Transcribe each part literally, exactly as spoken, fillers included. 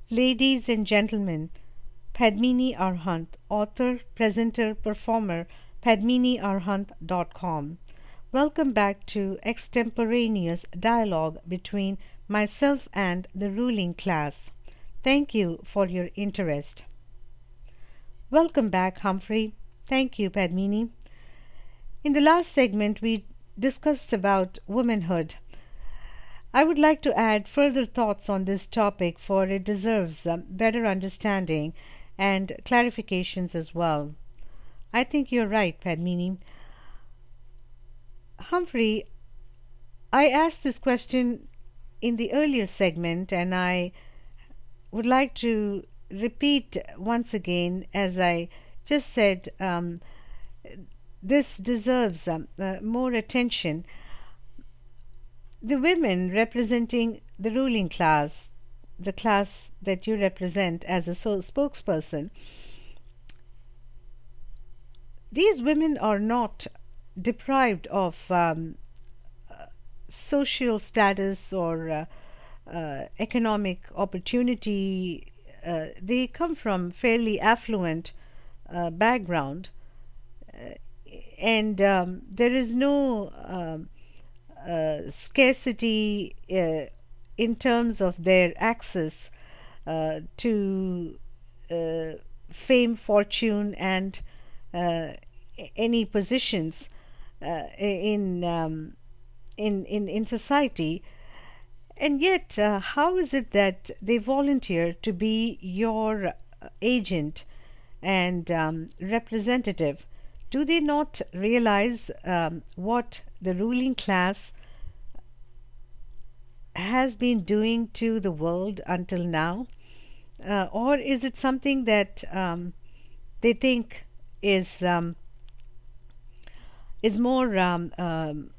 Ladies and gentlemen, Padmini Arhant, author, presenter, performer, padmini arhant dot com. Welcome back to extemporaneous dialogue between myself and the ruling class. Thank you for your interest. Welcome back, Humphrey. Thank you, Padmini. In the last segment, we discussed about womanhood. I would like to add further thoughts on this topic, for it deserves um, better understanding and clarifications as well. I think you're right, Padmini. Humphrey, I asked this question in the earlier segment, and I would like to repeat once again, as I just said, um, this deserves um, uh, more attention. The women representing the ruling class, the class that you represent as a so spokesperson, these women are not deprived of um, uh, social status or uh, uh, economic opportunity. Uh, they come from fairly affluent uh, background, uh, and um, there is no um, Uh, scarcity uh, in terms of their access uh, to uh, fame, fortune, and uh, any positions uh, in, um, in in in society. And yet, uh, how is it that they volunteer to be your agent and um, representative? Do they not realize um, what the ruling class has been doing to the world until now? Uh, or is it something that um, they think is um, is more um, um,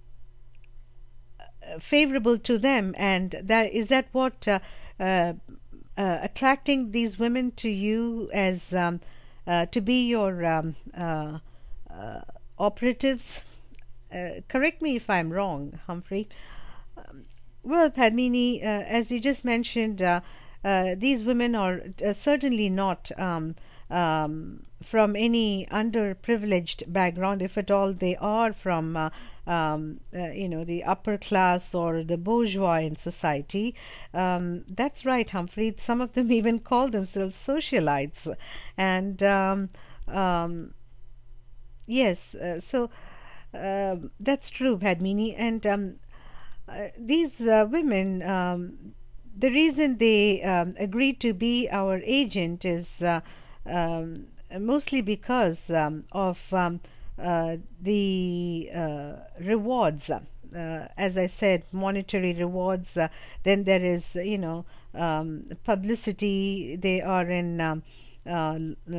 favorable to them, and that is that what uh, uh, uh, attracting these women to you as um, uh, to be your um, uh, uh, operatives? Uh, correct me if I'm wrong, Humphrey. Um, well, Padmini, uh, as you just mentioned, uh, uh, these women are uh, certainly not um, um, from any underprivileged background. If at all, they are from, uh, um, uh, you know, the upper class or the bourgeois in society. Um, that's right, Humphrey. Some of them even call themselves socialites, and um, um, yes, uh, so. Uh, that's true, Padmini. And um, uh, these uh, women, um, the reason they um, agreed to be our agent is uh, um, mostly because um, of um, uh, the uh, rewards. Uh, as I said, monetary rewards. Uh, then there is, you know, um, publicity. They are in um, uh,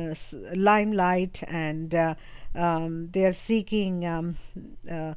limelight, and uh, um, they are seeking um, uh,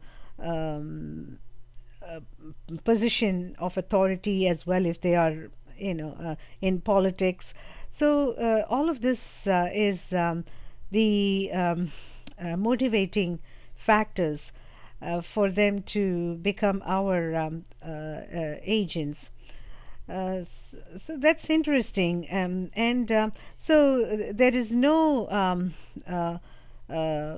um, uh, position of authority as well, if they are, you know, uh, in politics. So uh, all of this uh, is um, the um, uh, motivating factors uh, for them to become our um, uh, uh, agents. Uh, so that's interesting, um, and um, so uh, there is no um, uh, uh,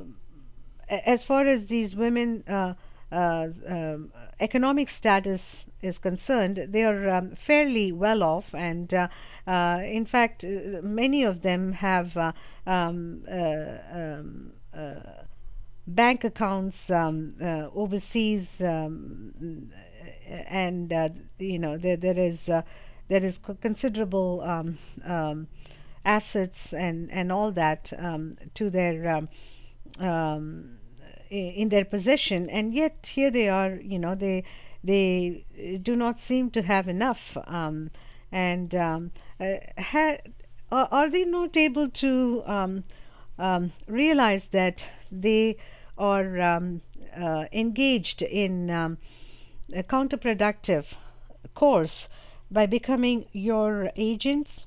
as far as these women uh, uh, um, economic status is concerned, they are um, fairly well off, and uh, uh, in fact, uh, many of them have uh, um, uh, um, uh, bank accounts um, uh, overseas, um, and uh, you know there there is uh, there is considerable um, um, assets and and all that um, to their um, um, in their possession, and yet here they are. You know they they do not seem to have enough, um, and um, uh, ha- are, are they not able to um, um, realize that they are um, uh, engaged in um, a counterproductive course by becoming your agents?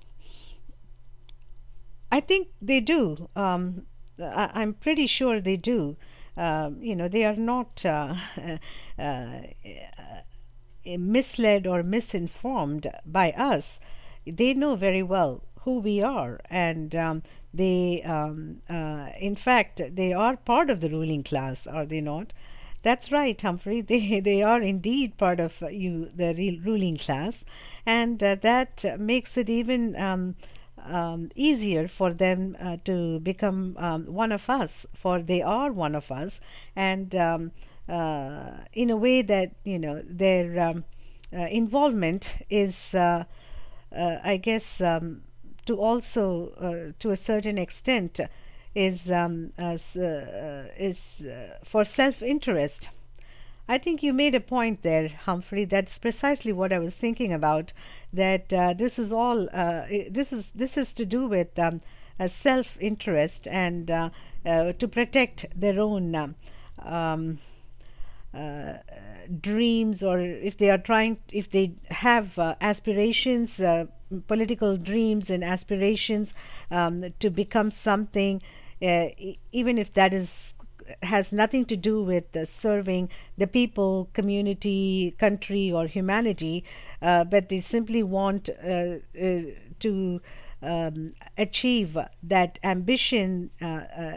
I think they do. Um, I, I'm pretty sure they do. Um, you know, they are not uh, uh, misled or misinformed by us. they know very well who we are, and um, they, um, uh, in fact, they are part of the ruling class, are they not? That's right, Humphrey. They they are indeed part of uh, you, the real ruling class, and uh, that uh, makes it even um, um, easier for them uh, to become um, one of us. For they are one of us, and um, uh, in a way that you know their um, uh, involvement is, uh, uh, I guess, um, to also uh, to a certain extent is um, as, uh, uh, is uh, for self-interest. I think you made a point there, Humphrey. That's precisely what I was thinking about. That uh, this is all uh, i- this is this is to do with um, a self-interest and uh, uh, to protect their own um, um, uh, dreams, or if they are trying, if they have uh, aspirations, uh, political dreams and aspirations um, to become something, uh, e- even if that is has nothing to do with uh, serving the people, community, country, or humanity, uh, but they simply want uh, uh, to um, achieve that ambition uh, uh,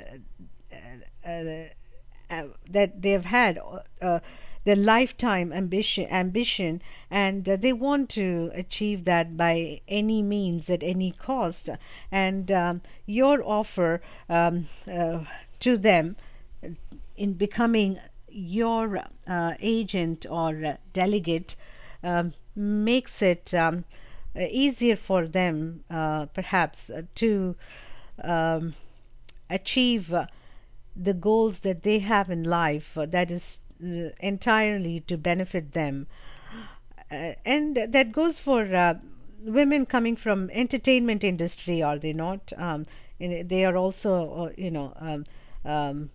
uh, uh, that they have had, uh, uh, their lifetime ambition ambition, and uh, they want to achieve that by any means, at any cost. And um, your offer um, uh, to them in becoming your uh, agent or uh, delegate um, makes it um, uh, easier for them, uh, perhaps, uh, to um, achieve uh, the goals that they have in life, uh, that is uh, entirely to benefit them. Uh, and that goes for uh, women coming from entertainment industry, are they not? Um, in- they are also, uh, you know, um, um,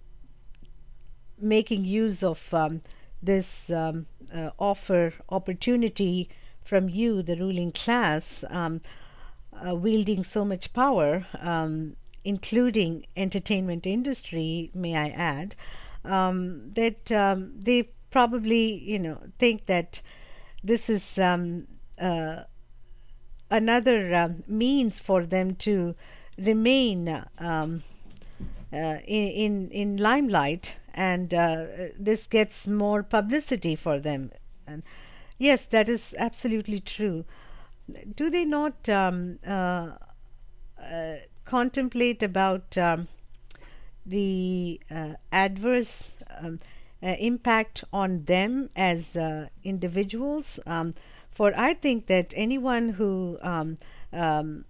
making use of um, this um, uh, offer opportunity from you, the ruling class, um, uh, wielding so much power, um, including entertainment industry, may I add, um, that um, they probably, you know, think that this is um, uh, another um, means for them to remain um, uh, in, in in limelight, and uh, this gets more publicity for them. And yes, that is absolutely true. Do they not um, uh, uh, contemplate about um, the uh, adverse um, uh, impact on them as uh, individuals? Um, for I think that anyone who um, um,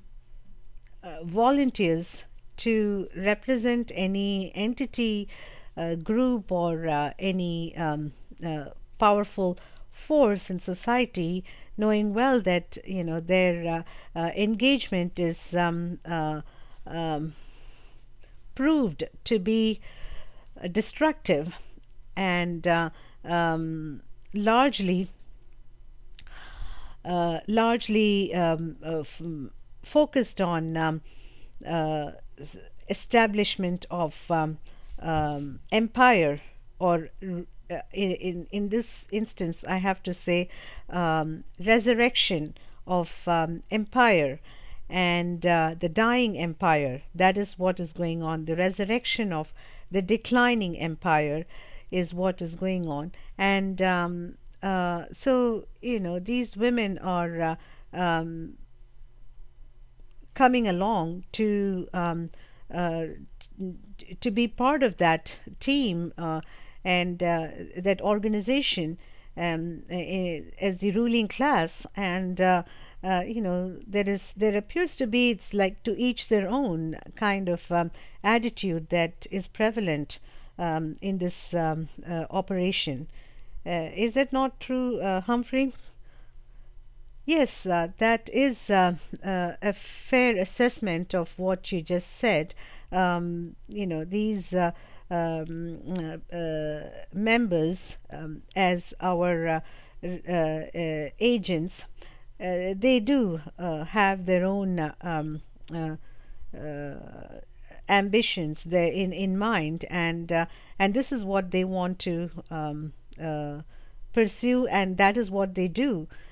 uh, volunteers to represent any entity, uh, group, or uh, any um, uh, powerful force in society, knowing well that you know their uh, uh, engagement is um, uh, um, proved to be uh, destructive and uh, um, largely uh, largely um, uh, f- focused on um, uh, s- establishment of um, um, empire, or r- uh, in, in in this instance I have to say um, resurrection of um, empire, and uh, the dying empire. That is what is going on. The resurrection of the declining empire is what is going on. And um, uh, so you know these women are uh, um, coming along to um, uh, t- to be part of that team, uh, and uh, that organization, um, eh, as the ruling class. And uh, uh, you know there is there appears to be, it's like to each their own kind of um, attitude that is prevalent um, in this um, uh, operation. Uh, is that not true, uh, Humphrey? Yes, uh, that is uh, uh, a fair assessment of what you just said. Um, you know, these uh, um, uh, uh, members, um, as our uh, uh, uh, agents, uh, they do uh, have their own uh, um, uh, uh, ambitions there in, in mind, and uh, and this is what they want to um, uh, pursue, and that is what they do.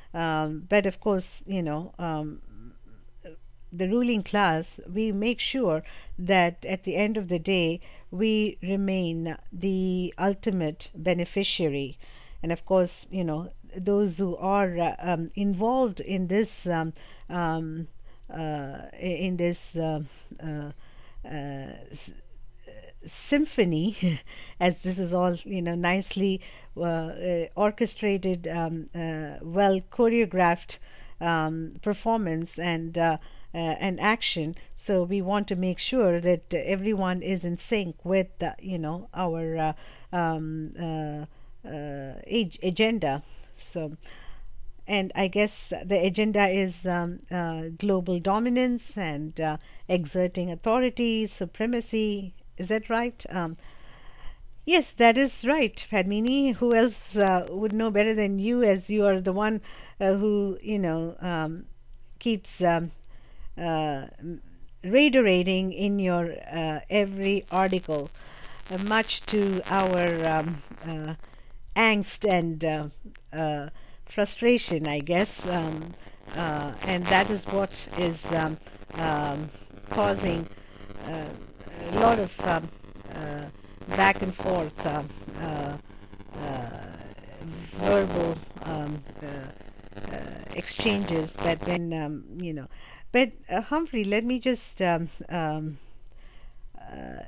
Um, but of course, you know, um, the ruling class, we make sure that at the end of the day, we remain the ultimate beneficiary. And of course, you know, those who are uh, um, involved in this um, um, uh, in this uh, uh, uh, symphony, as this is all, you know, nicely uh, uh, orchestrated, um, uh, well choreographed um, performance and uh, uh, and action. So we want to make sure that uh, everyone is in sync with uh, you know, our uh, um, uh, uh, ag- agenda. So, and I guess the agenda is um, uh, global dominance and uh, exerting authority, supremacy. Is that right? Um, yes, that is right, Padmini. Who else uh, would know better than you, as you are the one uh, who, you know, um, keeps um, uh, reiterating in your uh, every article, uh, much to our um, uh, angst and uh, uh, frustration, I guess, um, uh, and that is what is um, um, causing uh, a lot of um, uh, back and forth uh, uh, uh, verbal um, uh, uh, exchanges, but then um, you know. But uh, Humphrey, let me just um, um, uh,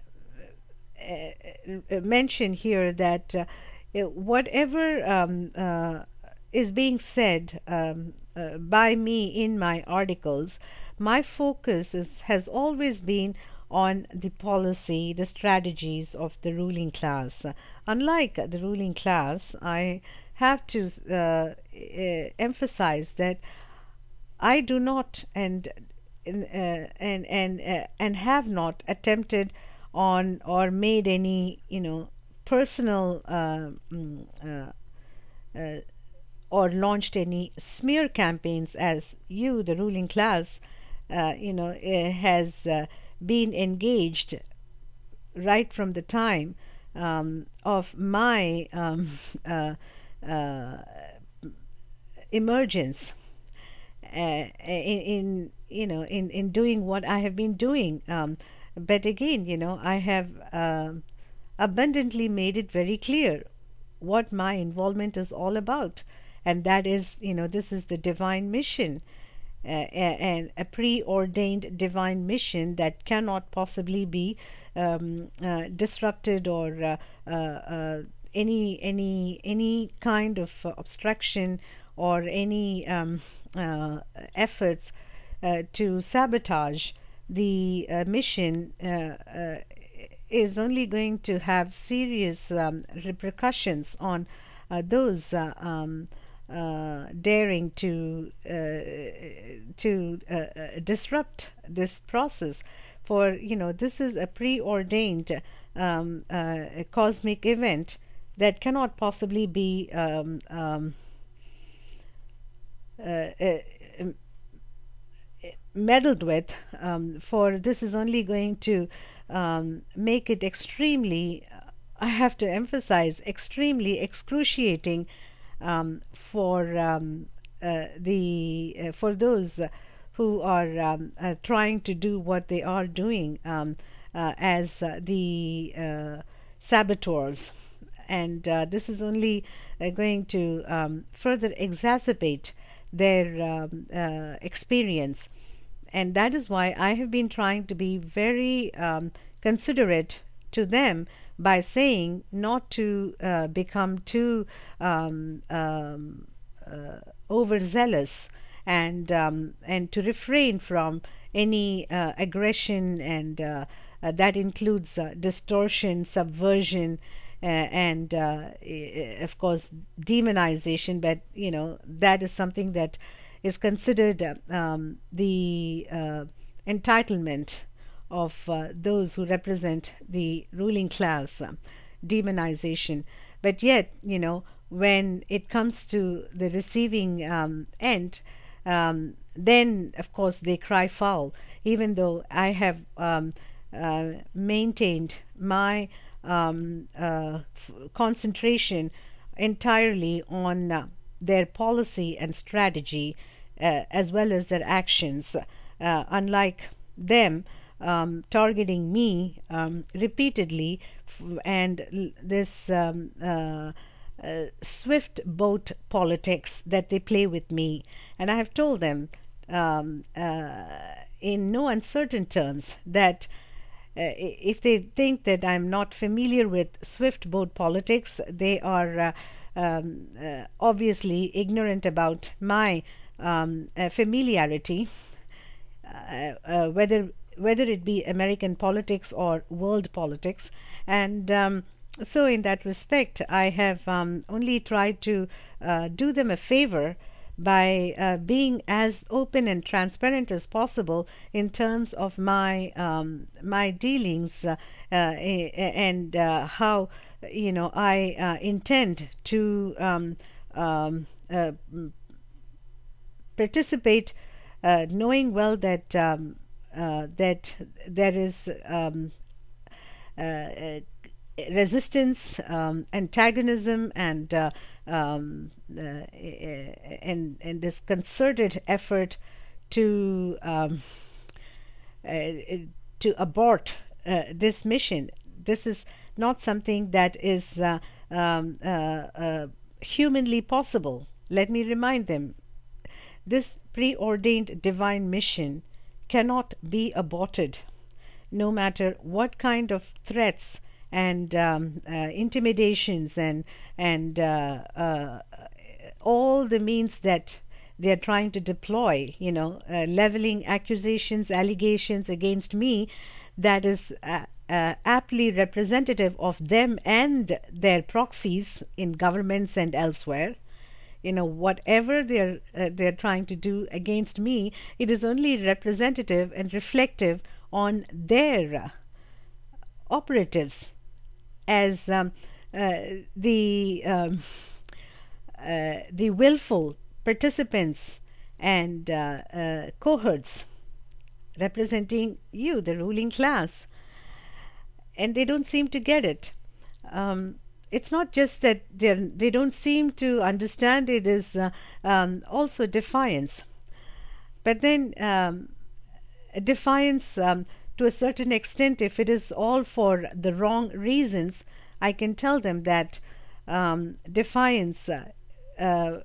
uh, mention here that uh, uh, whatever um, uh, is being said um, uh, by me in my articles, my focus is, has always been on the policy, the strategies of the ruling class. Uh, unlike the ruling class, I have to uh, uh, emphasize that I do not and uh, and and uh, and have not attempted on or made any, you know, personal uh, mm, uh, uh, or launched any smear campaigns as you, the ruling class, uh, you know, uh, has uh, been engaged right from the time um, of my um, uh, uh, emergence uh, in, in you know in in doing what I have been doing. Um, but again, you know, I have um abundantly made it very clear what my involvement is all about, and that is, you know, this is the divine mission, uh, and a preordained divine mission that cannot possibly be um, uh, disrupted or uh, uh, uh, any any any kind of uh, obstruction or any um, uh, efforts uh, to sabotage the uh, mission uh, uh, is only going to have serious um, repercussions on uh, those uh, um, uh, daring to uh, to uh, uh, disrupt this process. For, you know, this is a preordained um, uh, a cosmic event that cannot possibly be um, um, uh, uh, meddled with, um, for this is only going to um, make it extremely, I have to emphasize, extremely excruciating um, for um, uh, the uh, for those who are um, uh, trying to do what they are doing um, uh, as uh, the uh, saboteurs. And uh, this is only uh, going to um, further exacerbate their um, uh, experience. And that is why I have been trying to be very um, considerate to them by saying not to uh, become too um, um, uh, overzealous, and um, and to refrain from any uh, aggression, and uh, uh, that includes uh, distortion, subversion, uh, and uh, of course demonization. But you know, that is something that is considered uh, um, the uh, entitlement of uh, those who represent the ruling class, uh, demonization. But yet, you know, when it comes to the receiving um, end, um, then of course they cry foul, even though I have um, uh, maintained my um, uh, f- concentration entirely on uh, their policy and strategy, uh, as well as their actions, uh, unlike them um, targeting me um, repeatedly, f- and l- this um, uh, uh, swift boat politics that they play with me. And I have told them um, uh, in no uncertain terms that uh, if they think that I'm not familiar with swift boat politics, they are uh, um, uh, obviously ignorant about my um, uh, familiarity, uh, uh, whether whether it be American politics or world politics. And um, so, in that respect, I have um, only tried to uh, do them a favor by uh, being as open and transparent as possible in terms of my um, my dealings, uh, uh, and uh, how you know I uh, intend to um, um, uh, participate, uh, knowing well that um, uh, that there is um, uh, uh, resistance, um, antagonism, and uh, um, uh, and and this concerted effort to um, uh, to abort uh, this mission. This is not something that is uh, um, uh, uh, humanly possible. Let me remind them, this preordained divine mission cannot be aborted, no matter what kind of threats and um, uh, intimidations and and uh, uh, all the means that they are trying to deploy, you know, uh, leveling accusations, allegations against me, that is uh, uh, aptly representative of them and their proxies in governments and elsewhere. You know, whatever they're uh, they're trying to do against me, it is only representative and reflective on their uh, operatives as um, uh, the um, uh, the willful participants and uh, uh, cohorts representing you, the ruling class. And they don't seem to get it. Um, it's not just that they they don't seem to understand it is uh, um, also defiance. But then um, defiance, um, to a certain extent, if it is all for the wrong reasons, I can tell them that um, defiance uh, uh,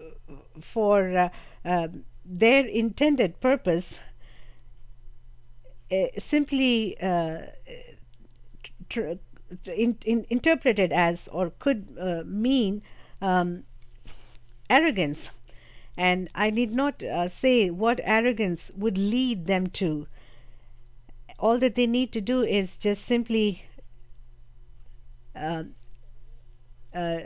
for uh, uh, their intended purpose uh, simply uh, tr- in, in, interpreted as, or could uh, mean um, arrogance. And I need not uh, say what arrogance would lead them to. All that they need to do is just simply uh, uh,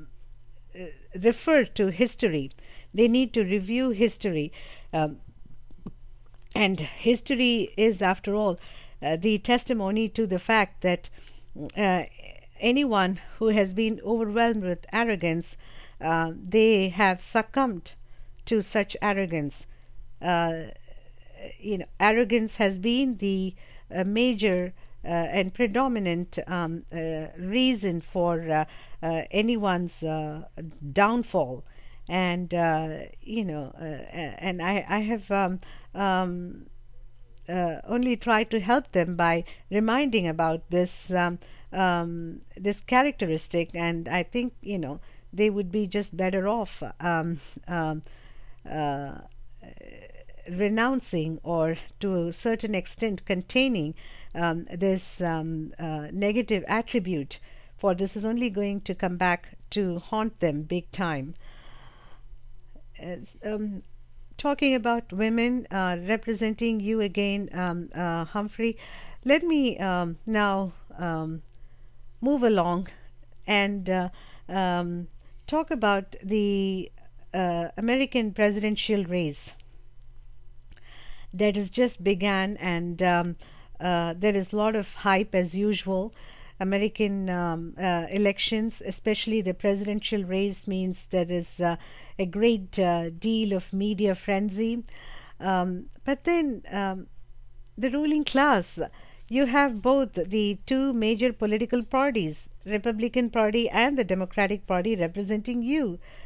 refer to history. They need to review history. Um, and history is, after all, uh, the testimony to the fact that uh, anyone who has been overwhelmed with arrogance, uh, they have succumbed to such arrogance. Uh, you know, arrogance has been the uh, major uh, and predominant um, uh, reason for uh, uh, anyone's uh, downfall. And uh, you know, uh, and I, I have um, um, uh, only tried to help them by reminding about this um, um, this characteristic, and I think you know they would be just better off um, um, uh, renouncing, or to a certain extent containing um, this um, uh, negative attribute, for this is only going to come back to haunt them big time. As, um, talking about women, uh, representing you again, um, uh, Humphrey, let me um, now um, move along and uh, um, talk about the uh, American presidential race that has just began, and um, uh, there is a lot of hype as usual. American um, uh, elections, especially the presidential race, means there is uh, a great uh, deal of media frenzy. Um, but then um, the ruling class, you have both the two major political parties, Republican Party and the Democratic Party, representing you.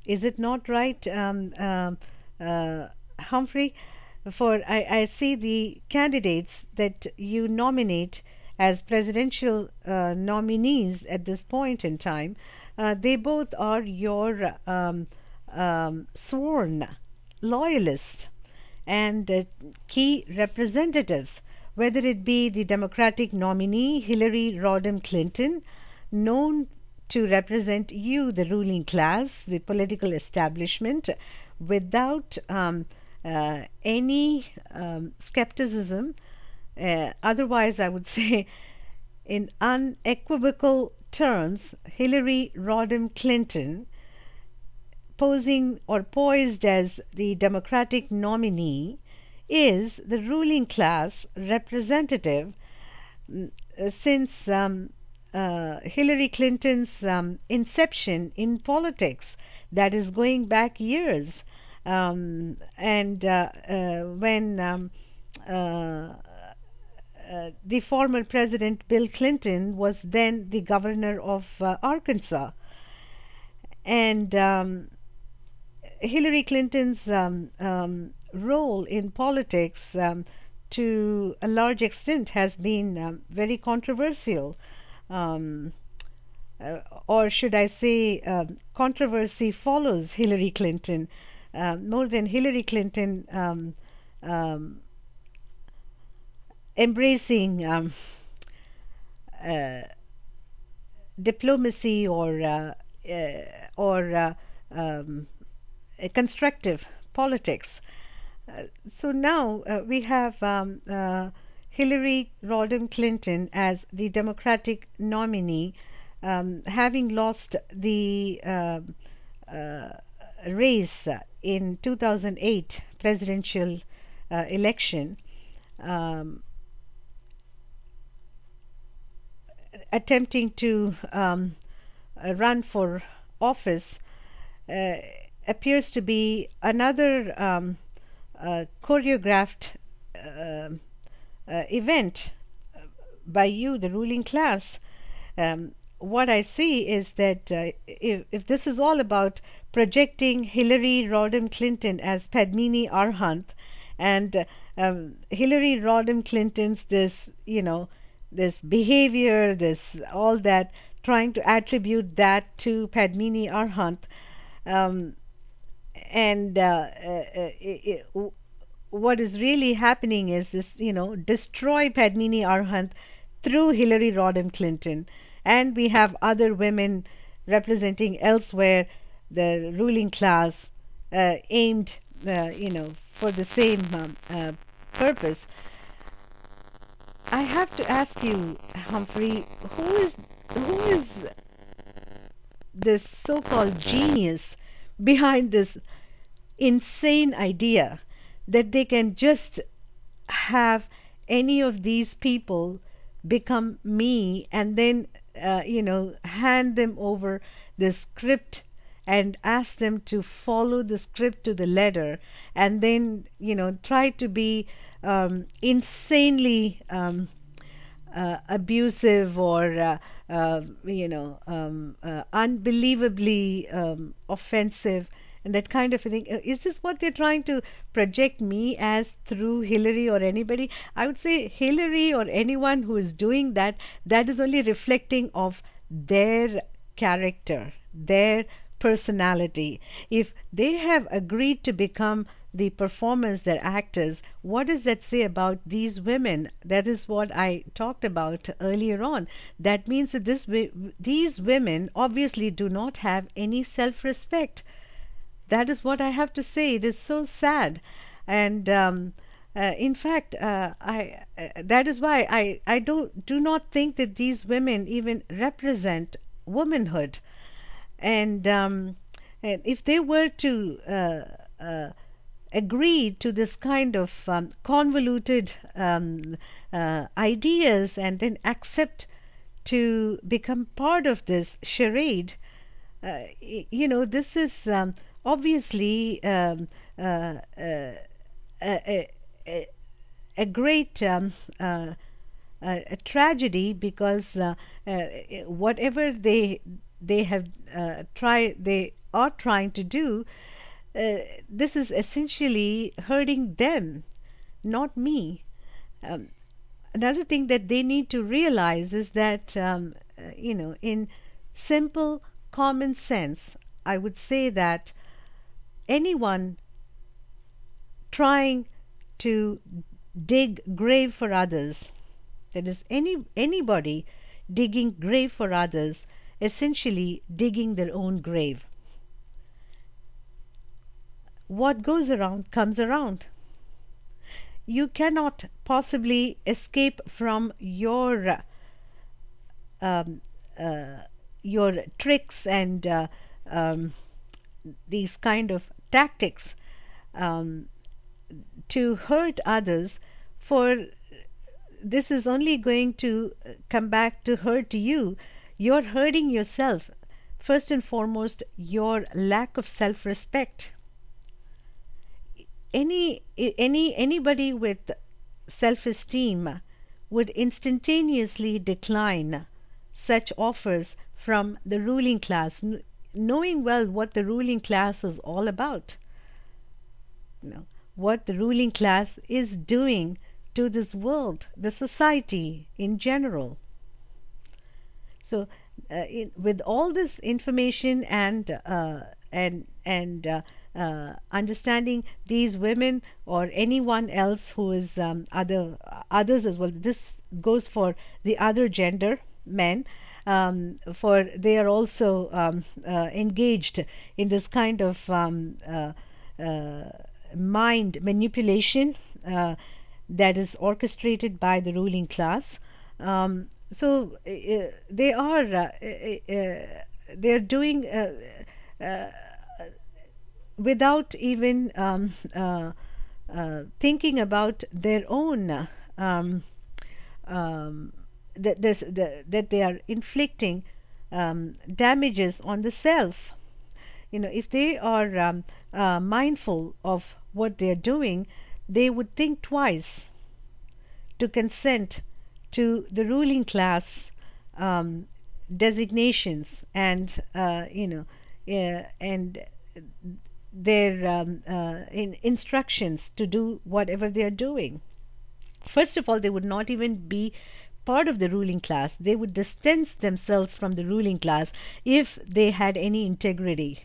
Is it not right, um, um, uh, Humphrey? For I, I see the candidates that you nominate as presidential uh, nominees at this point in time, uh, they both are your um, um, sworn loyalists and uh, key representatives, whether it be the Democratic nominee Hillary Rodham Clinton, known to represent you, the ruling class, the political establishment, without um, uh, any um, skepticism. Uh, otherwise, I would say, in unequivocal terms, Hillary Rodham Clinton, posing or poised as the Democratic nominee, is the ruling class representative mm, uh, since um, uh, Hillary Clinton's um, inception in politics, that is going back years. Um, and uh, uh, when um, uh, uh, the former President Bill Clinton was then the governor of uh, Arkansas. And um, Hillary Clinton's um, um, role in politics, um, to a large extent, has been um, very controversial. Um, uh, or should I say, um, controversy follows Hillary Clinton. Uh, more than Hillary Clinton um, um, embracing um, uh, diplomacy or uh, uh, or uh, um, a constructive politics. Uh, so now uh, we have um, uh, Hillary Rodham Clinton as the Democratic nominee, um, having lost the uh, uh, race in two thousand eight presidential uh, election, um, attempting to um, uh, run for office. Uh, appears to be another um, uh, choreographed uh, uh, event by you, the ruling class. Um, what I see is that uh, if, if this is all about projecting Hillary Rodham Clinton as Padmini Arhant, and uh, um, Hillary Rodham Clinton's this, you know, this behavior, this all that, trying to attribute that to Padmini Arhant, um, and uh, uh, it, it, what is really happening is this, you know, destroy Padmini Arhant through Hillary Rodham Clinton. And we have other women representing elsewhere the ruling class, uh, aimed, uh, you know, for the same um, uh, purpose. I have to ask you, Humphrey, who is who is this so-called genius behind this insane idea that they can just have any of these people become me, and then uh, you know, hand them over the script and ask them to follow the script to the letter, and then, you know, try to be um, insanely um, uh, abusive or uh, uh, you know, um, uh, unbelievably um, offensive and that kind of a thing. Uh, Is this what they're trying to project me as through Hillary or anybody? I would say Hillary or anyone who is doing that, that is only reflecting of their character, their personality. If they have agreed to become the performers, their actors, what does that say about these women? That is what I talked about earlier on. That means that this these women obviously do not have any self-respect. That is what I have to say. It is so sad. And um, uh, in fact, uh, I uh, that is why I, I don't do not think that these women even represent womanhood. And, um, and if they were to uh, uh, agree to this kind of um, convoluted um, uh, ideas and then accept to become part of this charade, uh, you know, this is um, obviously um, uh, uh, a, a, a great um, uh, a, a tragedy, because uh, uh, whatever they they have uh, tried, they are trying to do, uh, this is essentially hurting them, not me. Um, Another thing that they need to realize is that, um, uh, you know, in simple common sense, I would say that anyone trying to dig grave for others, that is, any anybody digging grave for others, essentially digging their own grave. What goes around comes around. You cannot possibly escape from your um, uh, your tricks and uh, um, these kind of tactics um, to hurt others, for this is only going to come back to hurt you. You're hurting yourself. First and foremost, your lack of self-respect. Any any anybody with self-esteem would instantaneously decline such offers from the ruling class, kn- knowing well what the ruling class is all about. You know, what the ruling class is doing to this world, the society in general. So, uh, in, with all this information and uh, and and uh, uh, understanding these women or anyone else who is um, other others as well. This goes for the other gender, men. Um, for they are also um, uh, engaged in this kind of um, uh, uh, mind manipulation uh, that is orchestrated by the ruling class. Um, so uh, they are uh, uh, uh, they are doing uh, uh, without even um, uh, uh, thinking about their own um, um, that this the, that they are inflicting um, damages on the self. You know, if they are um, uh, mindful of what they are doing, they would think twice to consent to the ruling class um, designations and uh, you know uh, and their um, uh, in instructions to do whatever they are doing. First of all, they would not even be part of the ruling class. They would distance themselves from the ruling class if they had any integrity.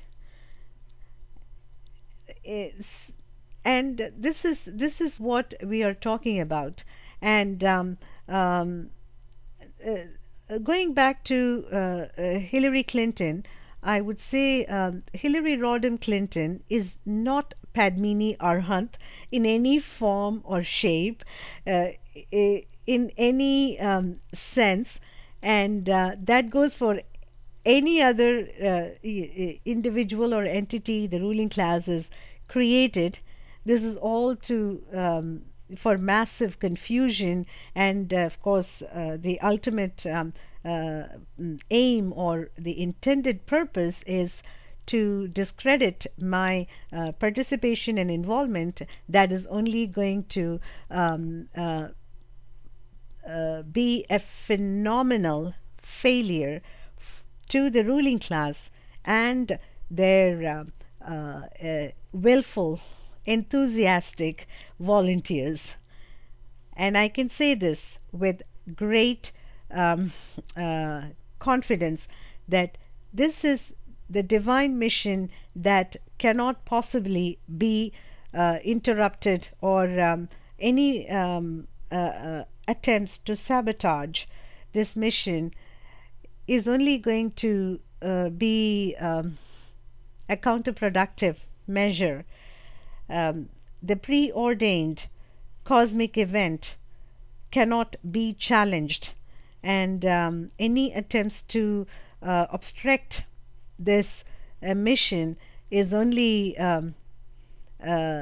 It's, and this is this is what we are talking about. And um, um, uh, going back to uh, uh, Hillary Clinton, I would say um, Hillary Rodham Clinton is not Padmini Arhant in any form or shape, uh, in any um, sense, and uh, that goes for any other uh, individual or entity the ruling class has created. This is all to um, for massive confusion, and uh, of course uh, the ultimate um, uh, aim or the intended purpose is to discredit my uh, participation and involvement. That is only going to um, uh, uh, be a phenomenal failure f- to the ruling class and their uh, uh, uh, willful, enthusiastic volunteers. And I can say this with great um, uh, confidence that this is the divine mission that cannot possibly be uh, interrupted, or um, any um, uh, uh, attempts to sabotage this mission is only going to uh, be um, a counterproductive measure. Um, the preordained cosmic event cannot be challenged, and um, any attempts to uh, obstruct this uh, mission is only um, uh,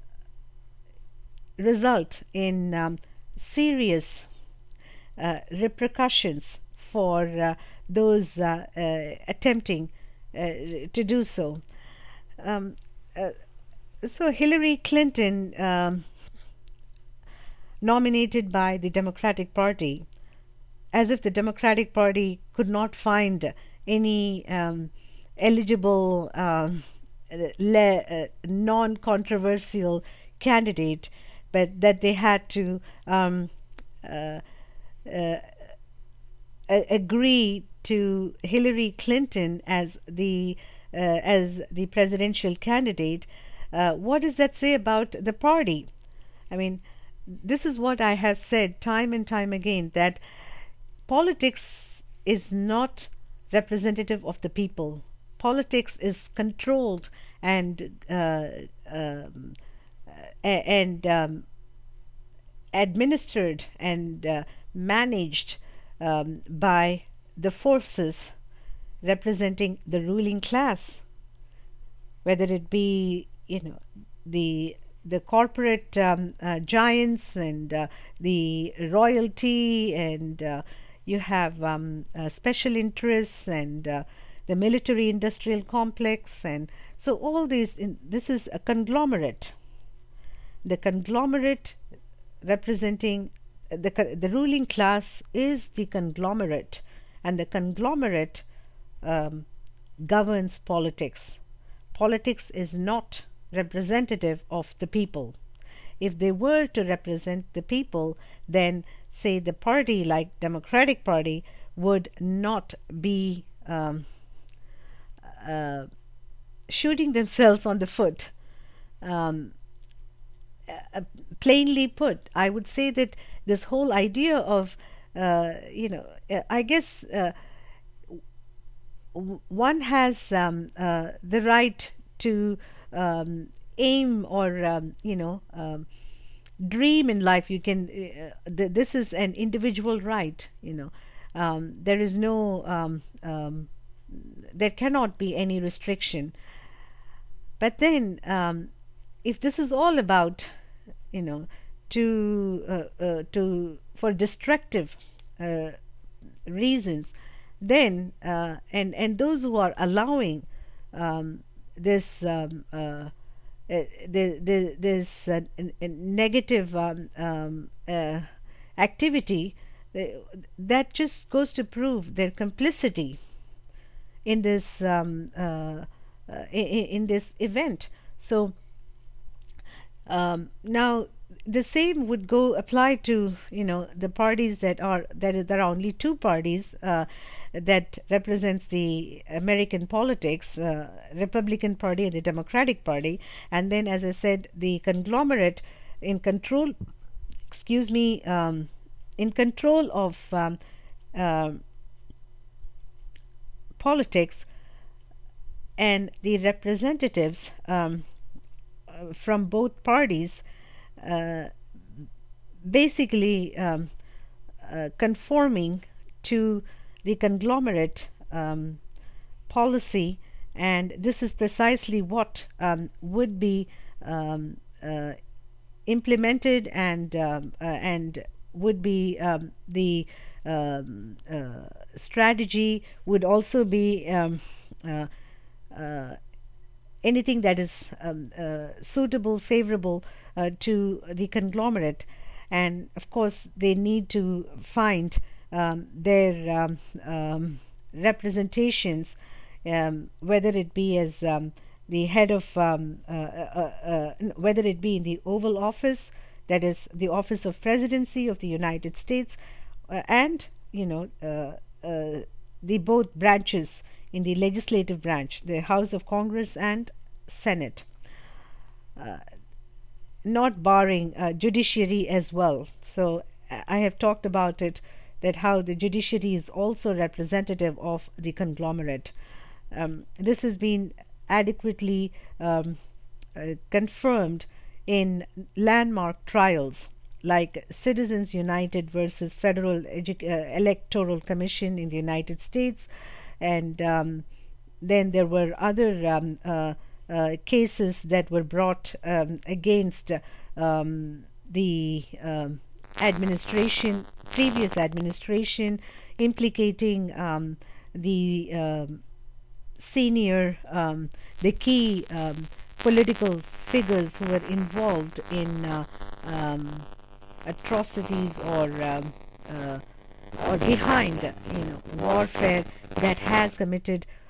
result in um, serious uh, repercussions for uh, those uh, uh, attempting uh, to do so. Um, uh, so Hillary Clinton, um, nominated by the Democratic Party, as if the Democratic Party could not find any um, eligible, um, le- uh, non-controversial candidate, but that they had to um, uh, uh, a- agree to Hillary Clinton as the uh, as the presidential candidate. Uh, what does that say about the party? I mean, this is what I have said time and time again, that politics is not representative of the people. Politics is controlled and uh, um, a- and um, administered and uh, managed um, by the forces representing the ruling class, whether it be, you know, the the corporate um, uh, giants and uh, the royalty, and uh, you have um, uh, special interests and uh, the military industrial complex, and so all these in, this is a conglomerate. The conglomerate representing the the ruling class is the conglomerate, and the conglomerate um, governs politics. Politics is not representative of the people. If they were to represent the people, then say the party like Democratic Party would not be um, uh, shooting themselves on the foot. Um, uh, Plainly put, I would say that this whole idea of, uh, you know, uh, I guess uh, w- one has um, uh, the right to um, aim or, um, you know, um, dream in life. You can, uh, th- this is an individual right, you know. Um, there is no, um, um, there cannot be any restriction. But then, um, if this is all about, you know, to uh, uh, to for destructive uh, reasons, then uh, and and those who are allowing um, this um, uh, uh, the, the, this uh, n- n- negative um, um, uh, activity, uh, that just goes to prove their complicity in this um, uh, uh, in, in this event. So um, now the same would go apply to, you know, the parties that are that is there are only two parties uh, that represents the American politics, uh, Republican Party and the Democratic Party, and then, as I said, the conglomerate in control, excuse me, um, in control of um, uh, politics, and the representatives um, uh, from both parties uh, basically um, uh, conforming to the conglomerate um, policy, and this is precisely what um, would be um, uh, implemented and um, uh, and would be um, the um, uh, strategy would also be um, uh, uh, anything that is um, uh, suitable, favorable uh, to the conglomerate. And of course, they need to find um, their um, um, representations, um, whether it be as um, the head of, um, uh, uh, uh, whether it be in the Oval Office, that is the Office of Presidency of the United States, uh, and, you know, uh, uh, the both branches in the legislative branch, the House of Congress and Senate, uh, not barring uh, judiciary as well. So uh, I have talked about it, that how the judiciary is also representative of the conglomerate. Um, this has been adequately um, uh, confirmed in landmark trials like Citizens United versus Federal Edu- uh, Electoral Commission in the United States, and um, then there were other um, uh, uh, cases that were brought um, against um, the um, administration, previous administration, implicating um, the um, senior, um, the key um, political figures who were involved in uh, um, atrocities or um, uh, or behind, you know, warfare that has committed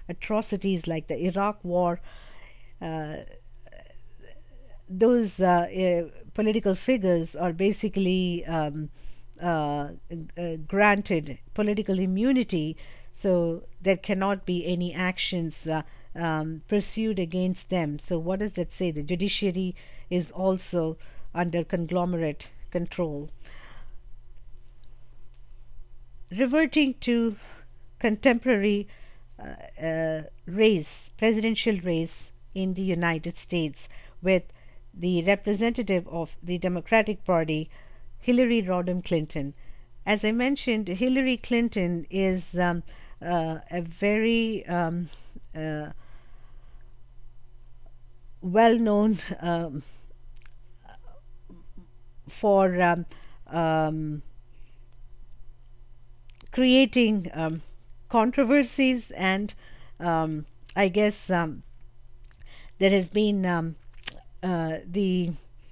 atrocities like the Iraq War, uh, those uh, uh, political figures are basically um, uh, uh, granted political immunity, so there cannot be any actions uh, um, pursued against them. So, what does that say? The judiciary is also under conglomerate control. Reverting to contemporary uh, uh, race, presidential race in the United States, with the representative of the Democratic Party, Hillary Rodham Clinton. As I mentioned, Hillary Clinton is um, uh, a very um, uh, well known um, for um, um, creating um, controversies, and um, I guess um, there has been um, uh, the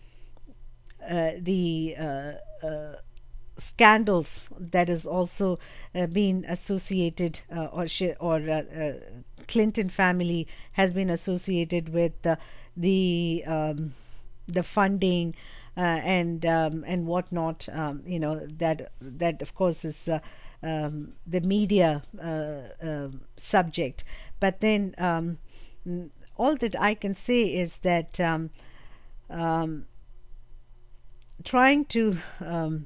uh, the uh, uh, scandals that has also uh, been associated uh, or sh- or uh, uh, Clinton family has been associated with uh, the um, the funding uh, and um, and whatnot. Um, you know that that of course is uh, um, the media uh, uh, subject. But then um, all that I can say is that um, um, trying to um,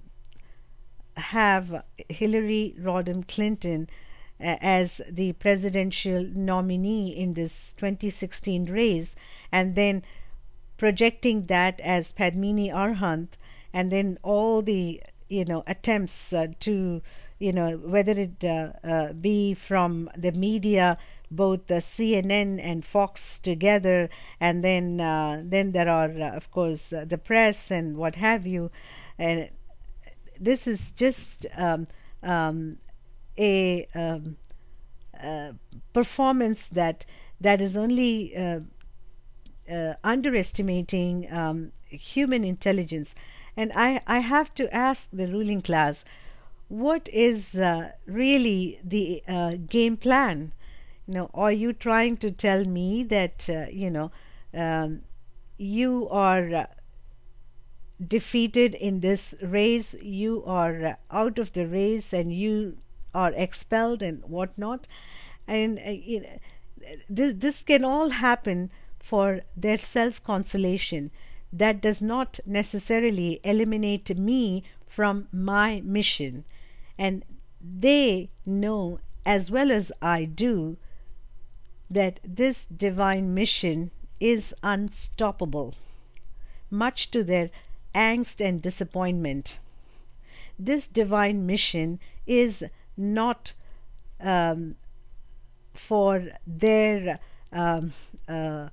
have Hillary Rodham Clinton uh, as the presidential nominee in this twenty sixteen race, and then projecting that as Padmini Arhant, and then all the you know attempts uh, to you know whether it uh, uh, be from the media, both the C N N and Fox together, and then uh, then there are uh, of course uh, the press and what have you, and this is just um, um, a um, uh, performance that that is only uh, uh, underestimating um, human intelligence. And I, I have to ask the ruling class, what is uh, really the uh, game plan? You know, are you trying to tell me that uh, you know um, you are uh, defeated in this race, you are uh, out of the race, and you are expelled and whatnot? And uh, you know, this, this can all happen for their self consolation. That does not necessarily eliminate me from my mission. And they know as well as I do that this divine mission is unstoppable, much to their angst and disappointment. This divine mission is not um, for their um, uh,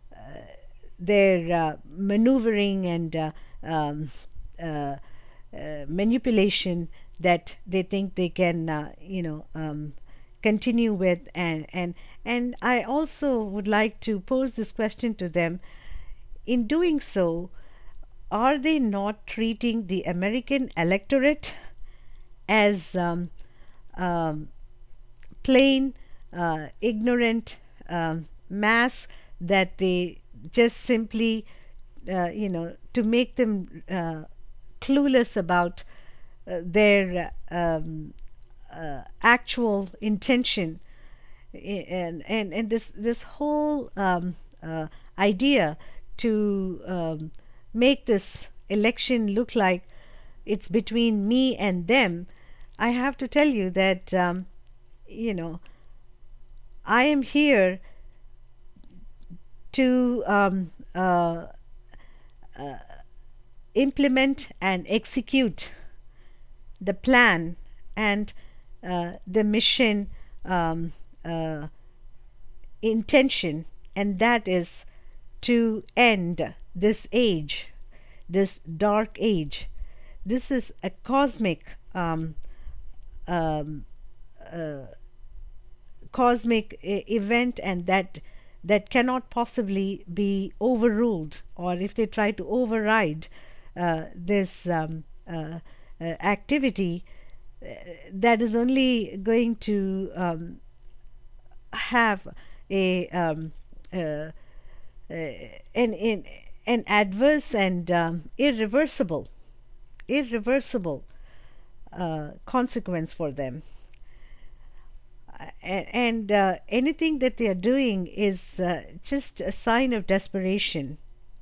their uh, maneuvering and uh, um, uh, uh, manipulation that they think they can, uh, you know, um, continue with. And, and, and I also would like to pose this question to them. In doing so, are they not treating the American electorate as um, um, plain, uh, ignorant um, mass that they just simply, uh, you know, to make them uh, clueless about uh, their um, uh, actual intention, and and and this this whole um, uh, idea to um, make this election look like it's between me and them. I have to tell you that um, you know I am here to um, uh, uh, implement and execute the plan and uh, the mission um, uh, intention, and that is to end this age, this dark age. This is a cosmic um, um, uh, cosmic e- event, and that that cannot possibly be overruled, or if they try to override uh, this um, uh, uh, activity, uh, that is only going to um, have a um, uh, uh, an, an an adverse and um, irreversible irreversible uh, consequence for them. Uh, a- and uh, anything that they are doing is uh, just a sign of desperation.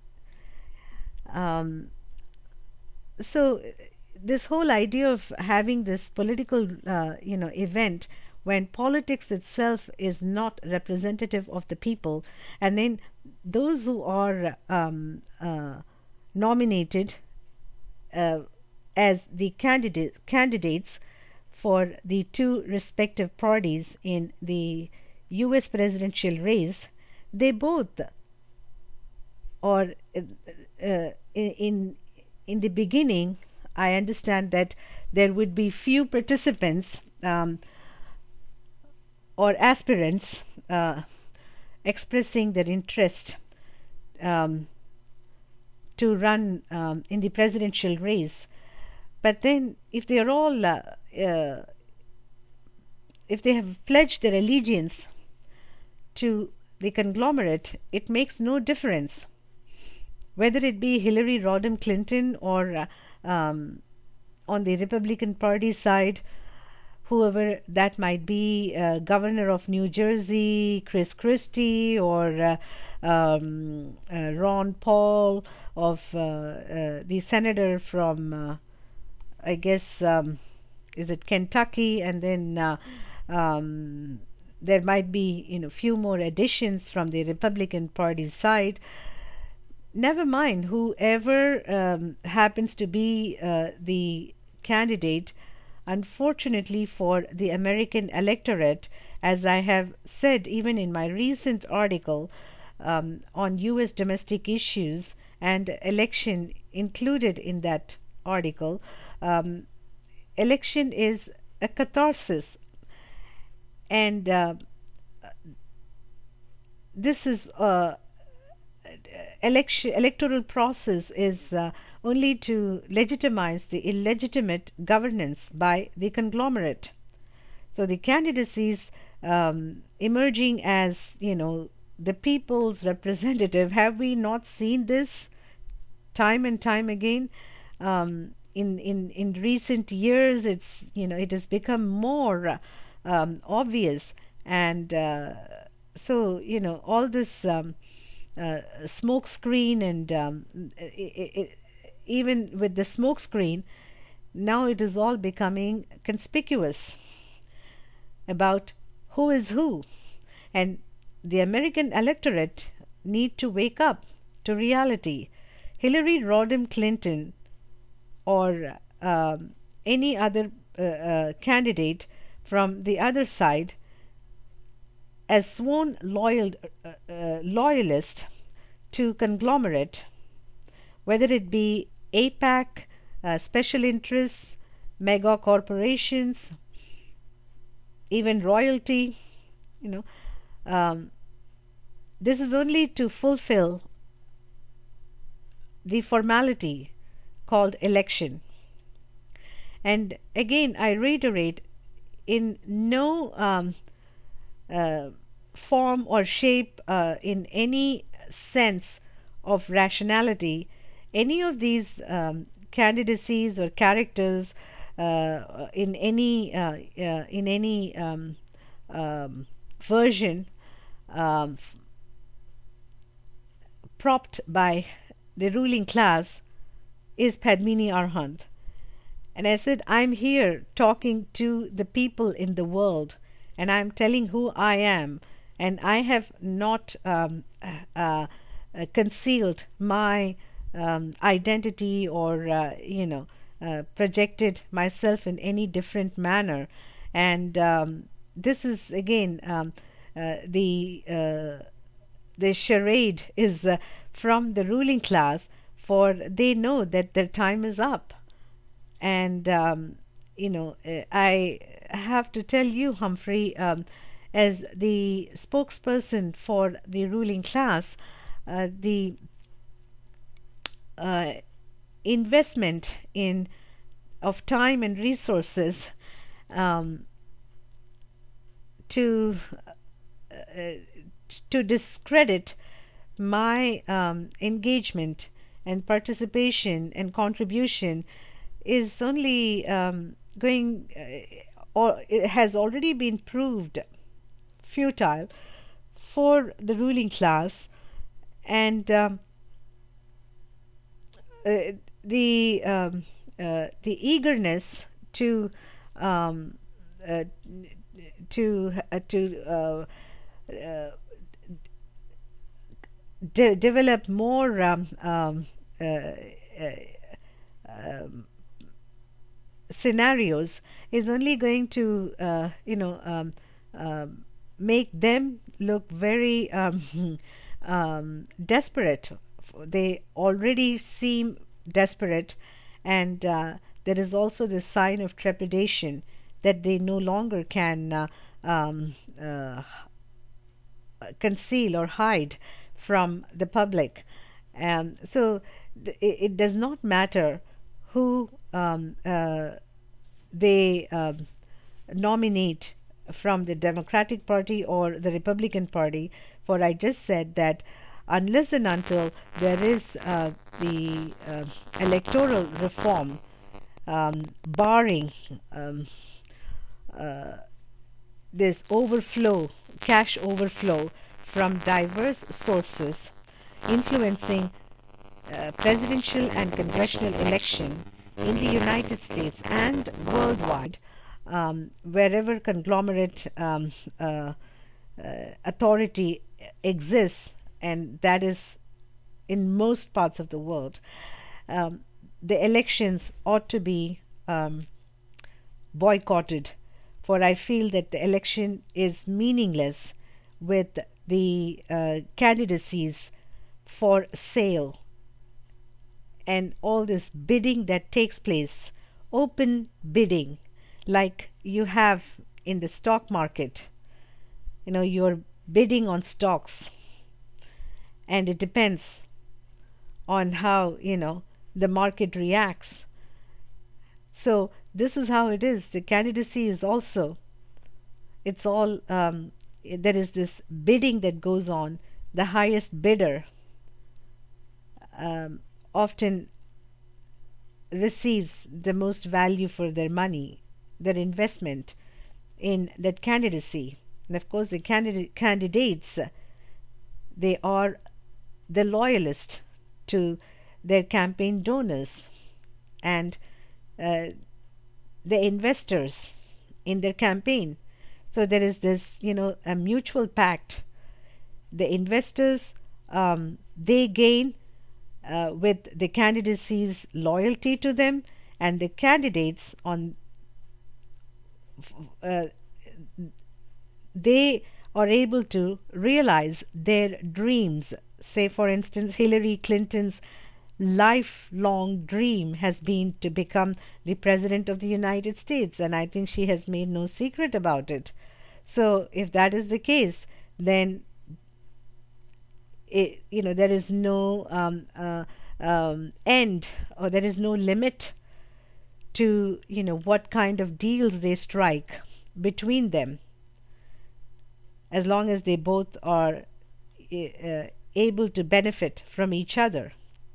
Um, so uh, this whole idea of having this political uh, you know event when politics itself is not representative of the people, and then those who are um, uh, nominated uh, as the candidate candidates for the two respective parties in the U S presidential race, they both, or uh, uh, in in the beginning, I understand that there would be few participants um, or aspirants uh, expressing their interest um, to run um, in the presidential race. But then, if they are all, uh, uh, if they have pledged their allegiance to the conglomerate, it makes no difference whether it be Hillary Rodham Clinton or uh, um, on the Republican Party side, whoever that might be, uh, Governor of New Jersey, Chris Christie, or uh, um, uh, Ron Paul, of uh, uh, the senator from, uh, I guess, um, is it Kentucky, and then uh, um, there might be, you know, few more additions from the Republican Party side. Never mind whoever um, happens to be uh, the candidate. Unfortunately for the American electorate, as I have said even in my recent article um, on U S domestic issues and election included in that article, um, election is a catharsis, and uh, this is uh, election electoral process is uh, only to legitimize the illegitimate governance by the conglomerate. So the candidacies um, emerging as, you know, the people's representative, have we not seen this time and time again? Um, in, in, in recent years, it's, you know, it has become more uh, um, obvious, and uh, so, you know, all this um, uh, smoke screen, and um, I I even with the smoke screen, now it is all becoming conspicuous about who is who, and the American electorate need to wake up to reality. Hillary Rodham Clinton or um, any other uh, uh, candidate from the other side, as sworn loyal uh, uh, loyalist to conglomerate, whether it be AIPAC, uh, special interests, mega corporations, even royalty, you know, um, this is only to fulfill the formality called election. And again, I reiterate, in no um, uh, form or shape, uh, in any sense of rationality, any of these um, candidacies or characters uh, in any uh, uh, in any um, um, version um, propped by the ruling class is Padmini Arhant. And I said, I'm here talking to the people in the world, and I'm telling who I am, and I have not um, uh, uh, concealed my um, identity, or uh, you know uh, projected myself in any different manner. And um, this is again um, uh, the uh, the charade is uh, from the ruling class, for they know that their time is up. And um, you know uh, I have to tell you, Humphrey, um, as the spokesperson for the ruling class, uh, the uh, investment in of time and resources um, to uh, to discredit my um, engagement and participation and contribution is only um, going uh, or it has already been proved futile for the ruling class, and um, uh, the um, uh, the eagerness to um, uh, to uh, to uh, uh, de- develop more um, um, uh, uh, um, scenarios is only going to uh, you know um, um, make them look very um, um, desperate. They already seem desperate, and uh, there is also this sign of trepidation that they no longer can uh, um, uh, conceal or hide from the public. Um, so th- it, it does not matter who um, uh, they um, nominate from the Democratic Party or the Republican Party, for I just said that unless and until there is uh, the uh, electoral reform um, barring um, uh, this overflow, cash overflow from diverse sources influencing uh, presidential and congressional election in the United States and worldwide, um, wherever conglomerate um, uh, uh, authority exists, and that is in most parts of the world, um, the elections ought to be um, boycotted, for I feel that the election is meaningless with the uh, candidacies for sale and all this bidding that takes place, open bidding, like you have in the stock market. You know, you're bidding on stocks, and it depends on how, you know, the market reacts. So this is how it is. The candidacy is also, it's all, um, there is this bidding that goes on. The highest bidder um, often receives the most value for their money, their investment in that candidacy. And of course, the candidate, candidates, they are the loyalist to their campaign donors and uh, the investors in their campaign. So there is this, you know, a mutual pact. The investors, um, they gain uh, with the candidacy's loyalty to them, and the candidates on uh, they are able to realize their dreams. Say, for instance, Hillary Clinton's lifelong dream has been to become the President of the United States, and I think she has made no secret about it. So, if that is the case, then it, you know, there is no um, uh, um, end, or there is no limit to, you know, what kind of deals they strike between them, as long as they both are uh, able to benefit from each other.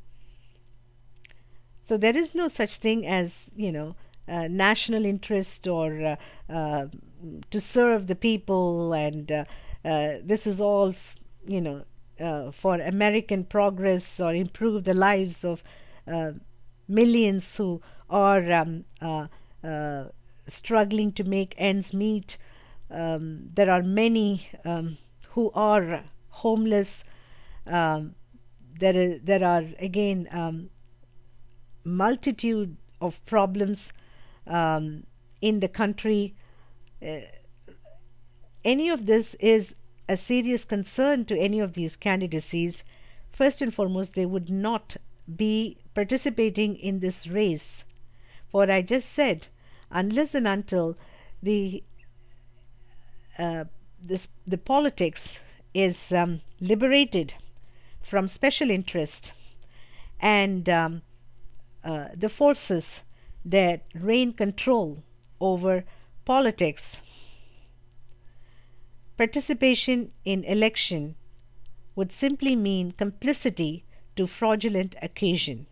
So there is no such thing as, you know, uh, national interest or uh, uh, to serve the people, and uh, uh, this is all, you know, uh, for American progress or improve the lives of uh, millions who are um, uh, uh, struggling to make ends meet. Um, there are many um, who are homeless. Um, there, is, there are again um, multitude of problems um, in the country. Uh, any of this is a serious concern to any of these candidacies. First and foremost, they would not be participating in this race. For I just said, unless and until the uh, this, the politics is um, liberated from special interest, and um, uh, the forces that reign control over politics, participation in election would simply mean complicity to fraudulent occasion.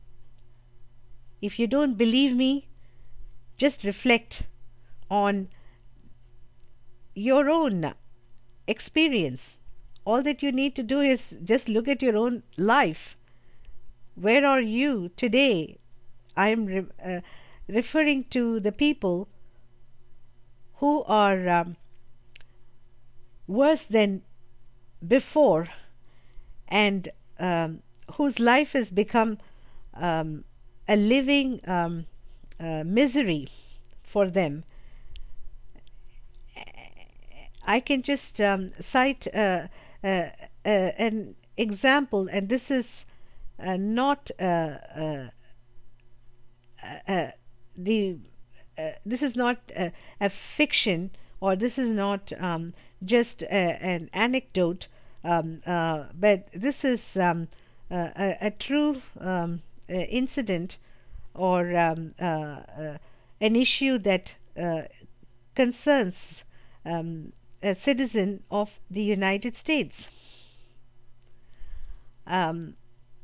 If you don't believe me, just reflect on your own experience. All that you need to do is just look at your own life. Where are you today? I am re- uh, referring to the people who are um, worse than before, and um, whose life has become um, a living um, uh, misery for them. I can just um, cite uh, uh, uh, an example, and this is uh, not uh, uh, uh, the uh, this is not uh, a fiction, or this is not um, just a, an anecdote, um, uh, but this is um, uh, a, a true um, uh, incident, or um, uh, uh, an issue that uh, concerns um, a citizen of the United States. Um,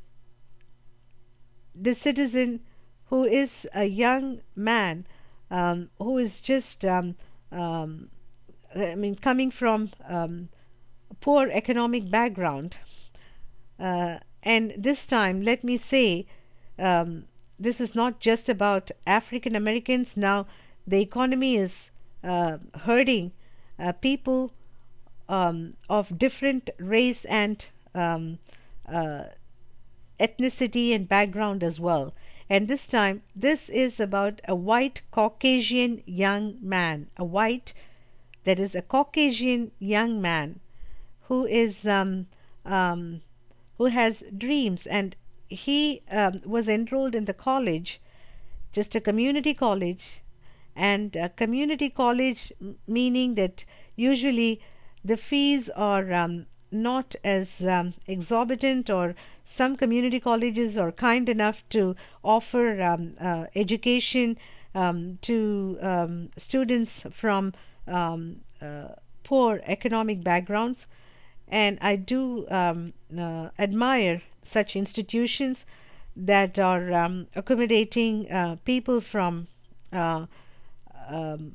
the citizen who is a young man, um, who is just, um, um, I mean, coming from um, a poor economic background. Uh, and this time, let me say, um, this is not just about African Americans. Now, the economy is uh, hurting uh, people um, of different race and um, uh, ethnicity and background as well. And this time, this is about a white Caucasian young man, a white, that is a Caucasian young man who is um, um, who has dreams, and he um, was enrolled in the college, just a community college, and a community college meaning that usually the fees are um, not as um, exorbitant, or some community colleges are kind enough to offer um, uh, education um, to um, students from um, uh, poor economic backgrounds. And I do um, uh, admire such institutions that are um, accommodating uh, people from uh, um,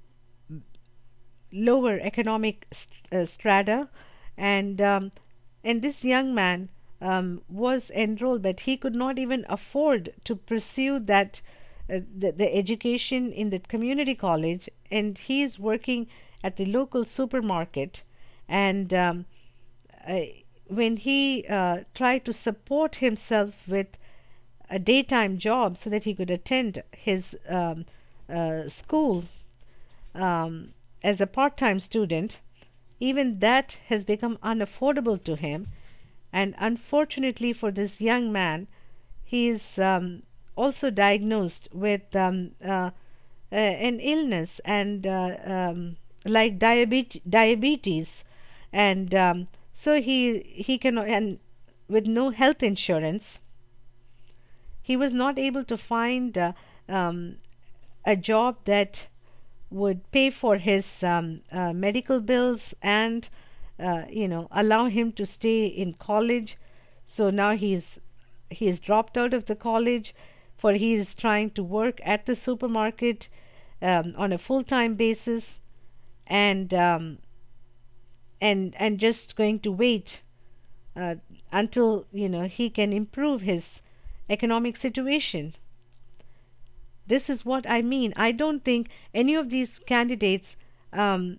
lower economic st- uh, strata, and um, and this young man um, was enrolled, but he could not even afford to pursue that uh, the, the education in the community college, and he is working at the local supermarket. And um, uh, when he uh, tried to support himself with a daytime job so that he could attend his um, uh, school um, as a part-time student, even that has become unaffordable to him. And unfortunately for this young man, he is um, also diagnosed with um, uh, uh, an illness, and uh, um, like diabetes, diabetes, and um, so he he can, and with no health insurance, he was not able to find uh, um, a job that would pay for his um, uh, medical bills, and uh, you know, allow him to stay in college. So now he's he is dropped out of the college, for he is trying to work at the supermarket um, on a full-time basis, and um, and and just going to wait uh, until, you know, he can improve his economic situation. This is what I mean. I don't think any of these candidates um,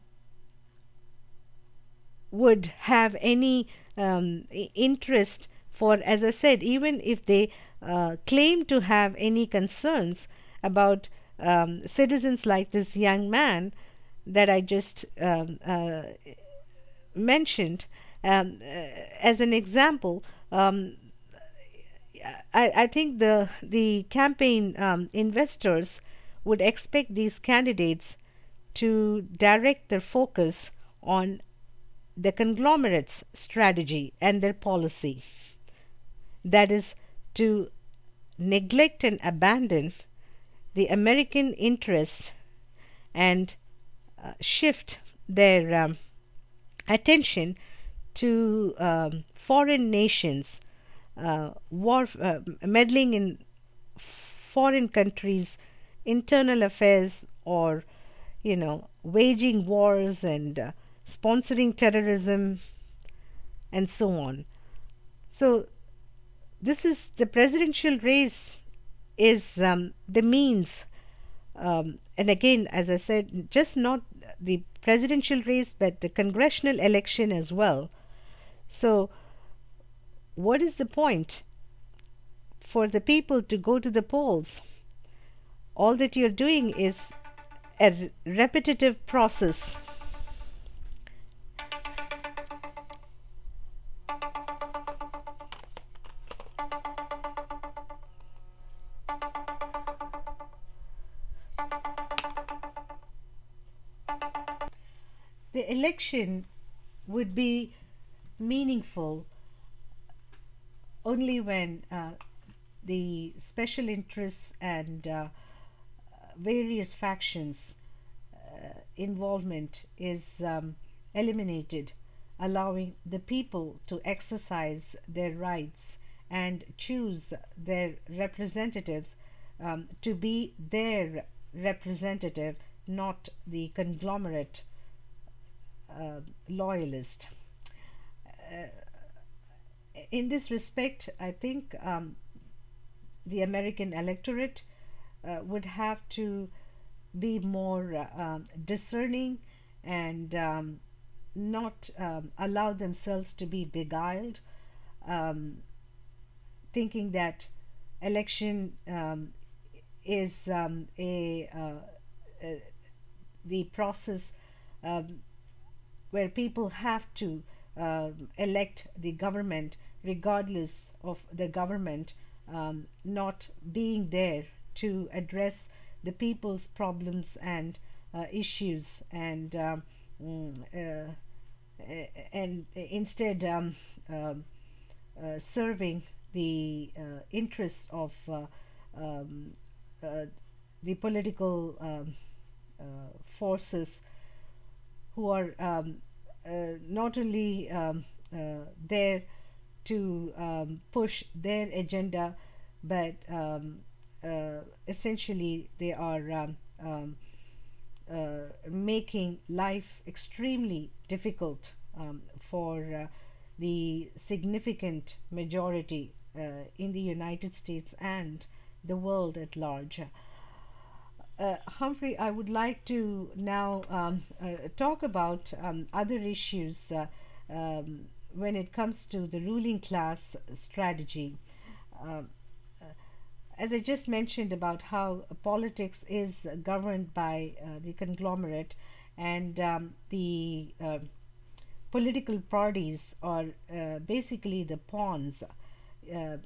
would have any um, interest for, as I said, even if they uh, claim to have any concerns about um, citizens like this young man that I just um, uh, mentioned um, uh, as an example. Um, I, I think the the campaign um, investors would expect these candidates to direct their focus on the conglomerate's strategy and their policy. That is, to neglect and abandon the American interest, and uh, shift their um, attention to um, foreign nations, uh, war, uh, meddling in foreign countries' internal affairs, or you know, waging wars and uh, sponsoring terrorism and so on. So this is the presidential race is um, the means, um, and again, as I said, just not the presidential race, but the congressional election as well. So, what is the point for the people to go to the polls? All that you're doing is a repetitive process. The election would be meaningful only when uh, the special interests and uh, various factions uh, involvement is um, eliminated, allowing the people to exercise their rights and choose their representatives um, to be their representative, not the conglomerate uh, loyalist. Uh, in this respect, I think um, the American electorate uh, would have to be more uh, um, discerning and um, not um, allow themselves to be beguiled, um, thinking that election um, is um, a uh, uh, the process um, where people have to uh, elect the government regardless of the government um, not being there to address the people's problems and uh, issues, and um, mm, uh, and instead um, um, uh, serving the uh, interests of uh, um, uh, the political um, uh, forces who are um, uh, not only um, uh, there to um, push their agenda, but um, uh, essentially they are um, um, uh, making life extremely difficult um, for uh, the significant majority uh, in the United States and the world at large. Uh, Humphrey, I would like to now um, uh, talk about um, other issues uh, um, when it comes to the ruling class strategy. Um, uh, as I just mentioned about how politics is governed by uh, the conglomerate, and um, the uh, political parties are uh, basically the pawns, uh,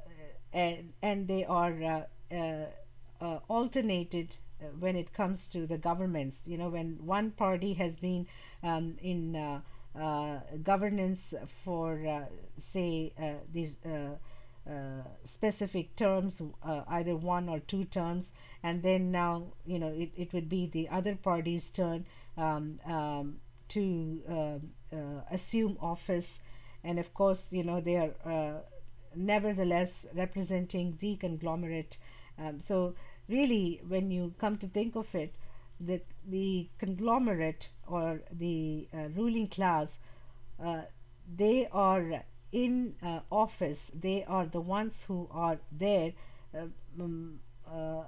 and, and they are uh, uh, uh, alternated uh, when it comes to the governments. You know, when one party has been um, in uh, uh, governance for, uh, say, uh, these uh, uh, specific terms, uh, either one or two terms, and then now, you know, it, it would be the other party's turn um, um, to uh, uh, assume office, and of course, you know, they are uh, nevertheless representing the conglomerate. Um, so really, when you come to think of it, the, the conglomerate or the uh, ruling class, uh, they are in uh, office, they are the ones who are there uh, um, uh,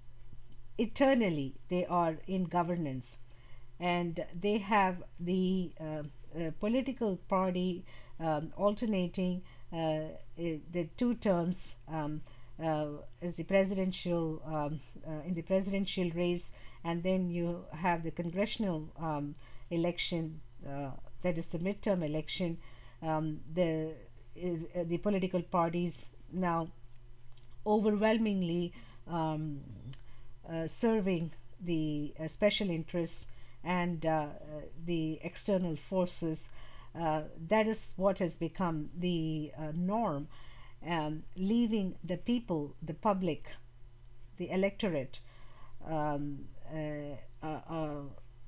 eternally, they are in governance, and they have the uh, uh, political party um, alternating uh, the two terms um, uh, as the presidential um, uh, in the presidential race, and then you have the congressional um, election, uh, that is the midterm election. Um, the uh, the political parties now overwhelmingly um, uh, serving the uh, special interests and uh, uh, the external forces. Uh, that is what has become the uh, norm, um, leaving the people, the public, the electorate, um, uh, uh, uh,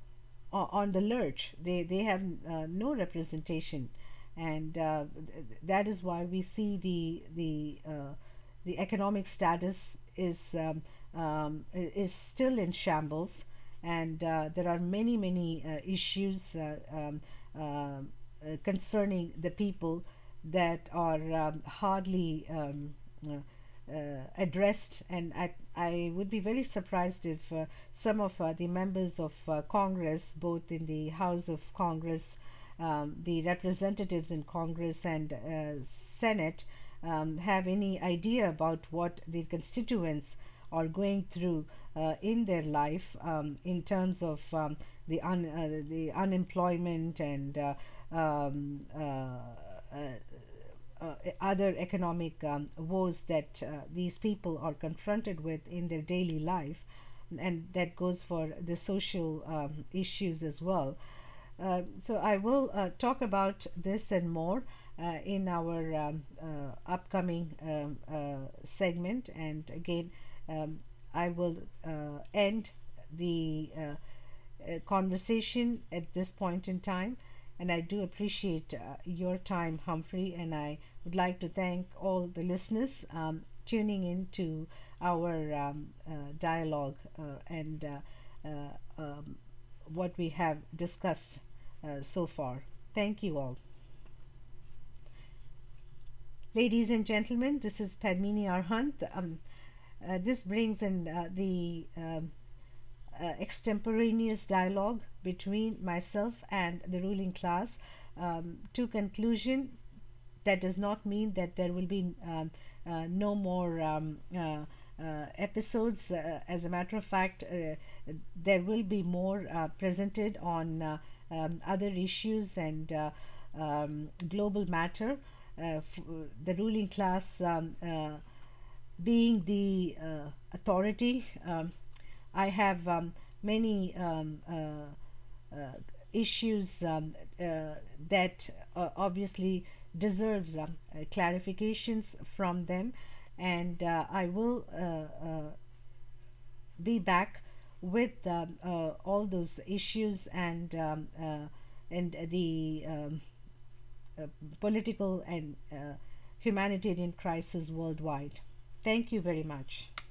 o- on the lurch. They they have uh, no representation, and uh, th- that is why we see the the uh, the economic status is um, um, i- is still in shambles, and uh, there are many many uh, issues uh, um, um, uh, concerning the people that are um, hardly um, uh, uh, addressed, and I, I would be very surprised if uh, some of uh, the members of uh, Congress, both in the House of Congress, um, the representatives in Congress, and uh, Senate, um, have any idea about what the constituents are going through uh, in their life, um, in terms of um, the un, uh, the unemployment and uh, um, uh, uh, uh, other economic um, woes that uh, these people are confronted with in their daily life, and that goes for the social um, issues as well. Uh, so I will uh, talk about this and more uh, in our um, uh, upcoming um, uh, segment. And again, um, I will uh, end the uh, uh, conversation at this point in time. And I do appreciate uh, your time, Humphrey, and I would like to thank all the listeners um, tuning in to our um, uh, dialogue uh, and uh, uh, um, what we have discussed uh, so far. Thank you all. Ladies and gentlemen, this is Padmini Arhant. Um, uh, this brings in uh, the um, uh, extemporaneous dialogue between myself and the ruling class um, to conclusion. That does not mean that there will be um, uh, no more um, uh, uh, episodes. Uh, as a matter of fact, uh, there will be more uh, presented on uh, um, other issues and uh, um, global matter. Uh, f- the ruling class um, uh, being the uh, authority. Um, I have um, many um, uh, uh, issues um, uh, that uh, obviously deserves um, uh, clarifications from them, and uh, I will uh, uh, be back with um, uh, all those issues and um, uh, and the um, uh, political and uh, humanitarian crisis worldwide. Thank you very much.